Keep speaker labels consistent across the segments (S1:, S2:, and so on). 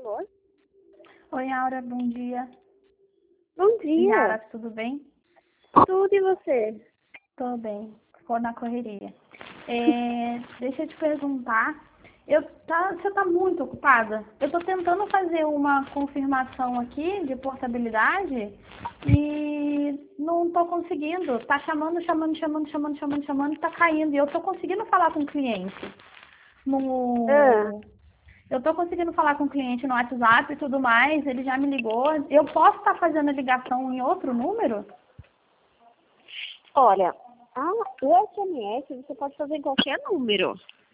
S1: favor.
S2: Oi, Aura, bom dia.
S1: Bom dia.
S2: Yara, tudo bem?
S1: Tudo e você?
S2: Tô bem, ficou na correria. Deixa eu te perguntar, você tá muito ocupada? Eu tô tentando fazer uma confirmação aqui de portabilidade e não tô conseguindo. Tá chamando, e tá caindo. E eu tô conseguindo falar com o cliente. Eu tô conseguindo falar com o cliente no WhatsApp e tudo mais, ele já me ligou. Eu posso estar fazendo a ligação em outro número?
S1: Olha, o SMS você pode fazer em qualquer número.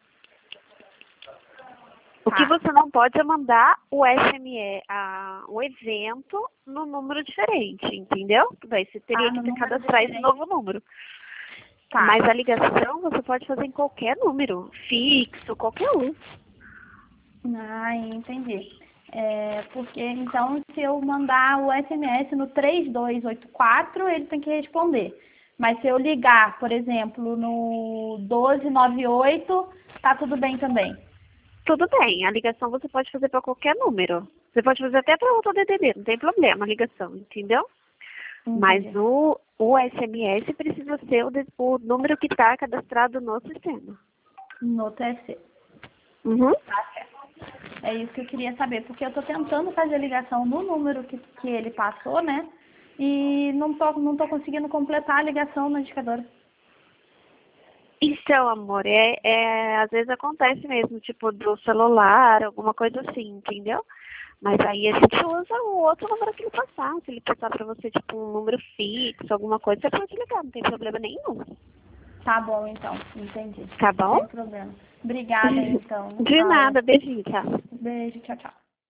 S1: O que você não pode é mandar o SMS, o evento no número diferente, entendeu? Daí você teria que ter cadastrar esse novo número.
S2: Tá.
S1: Mas a ligação você pode fazer em qualquer número, fixo, qualquer um.
S2: Ah, entendi. Porque então se eu mandar o SMS no 3284, ele tem que responder. Mas se eu ligar, por exemplo, no 1298, tá tudo bem também.
S1: Tudo bem, a ligação você pode fazer para qualquer número. Você pode fazer até para outro DDD, não tem problema a ligação, entendeu?
S2: Entendi.
S1: Mas o SMS precisa ser o número que está cadastrado no sistema.
S2: No TSC.
S1: Uhum.
S2: Tá certo. É isso que eu queria saber, porque eu estou tentando fazer a ligação no número que ele passou, né? E não tô conseguindo completar a ligação no indicador.
S1: Então, amor, às vezes acontece mesmo, tipo, do celular, alguma coisa assim, entendeu? Mas aí a gente usa o outro número que ele passar. Se ele passar pra você, tipo, um número fixo, alguma coisa, você pode ligar, não tem problema nenhum.
S2: Tá bom, então. Entendi.
S1: Tá bom?
S2: Sem problema. Obrigada, então.
S1: De
S2: Aura.
S1: nada, beijinho, tchau.
S2: Beijo, tchau, tchau.